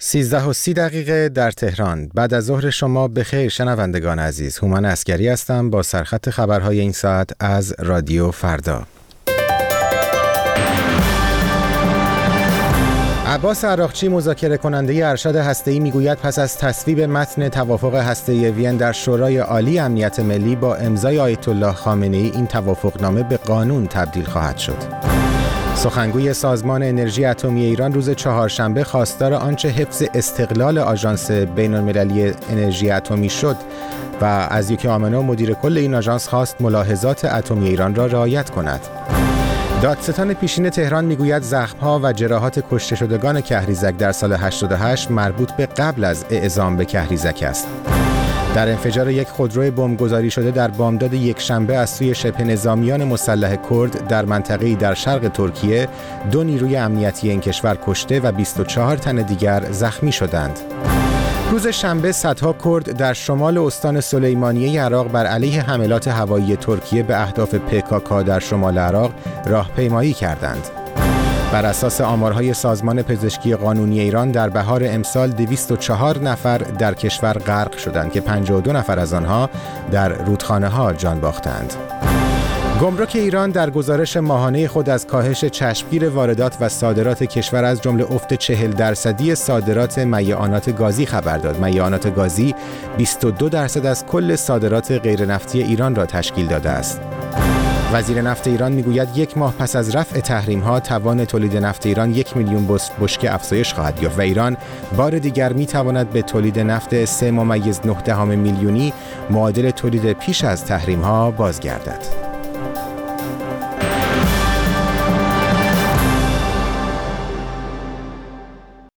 13:30 در تهران. بعد از ظهر شما بخیر شنوندگان عزیز. هومن عسگری هستم با سرخط خبرهای این ساعت از رادیو فردا. عباس عراقچی مذاکره کننده ارشد هسته‌ای میگوید پس از تصویب متن توافق هسته‌ای وین در شورای عالی امنیت ملی با امضای آیت الله خامنه‌ای این توافقنامه به قانون تبدیل خواهد شد. سخنگوی سازمان انرژی اتمی ایران روز چهارشنبه خواستار آنچه حفظ استقلال آژانس بین‌المللی انرژی اتمی شد و از یوکی آمنو مدیر کل این آژانس خواست ملاحظات اتمی ایران را رعایت کند. دادستان پیشین تهران میگوید زخم‌ها و جراحات کشته شدگان کهریزک در سال 88 مربوط به قبل از اعزام به کهریزک است. در انفجار یک خودرو بمبگذاری شده در بامداد یکشنبه از سوی شبه نظامیان مسلح کرد در منطقه‌ای در شرق ترکیه 2 نیروی امنیتی این کشور کشته و 24 تن دیگر زخمی شدند. روز شنبه صدها کرد در شمال استان سلیمانیه عراق بر علیه حملات هوایی ترکیه به اهداف PKK در شمال عراق راهپیمایی کردند. بر اساس آمارهای سازمان پزشکی قانونی ایران در بهار امسال 204 نفر در کشور غرق شدند که 52 نفر از آنها در رودخانه‌ها جان باختند. گمرک ایران در گزارش ماهانه خود از کاهش چشمگیر واردات و صادرات کشور از جمله افت 40% صادرات میعانات گازی خبر داد. میعانات گازی 22% از کل صادرات غیرنفتی ایران را تشکیل داده است. وزیر نفت ایران میگوید 1 ماه پس از رفع تحریم‌ها توان تولید نفت ایران 1 میلیون بشکه افزایش خواهد یافت و ایران بار دیگر میتواند به تولید نفت 3.9 میلیونی معادل تولید پیش از تحریم‌ها بازگردد.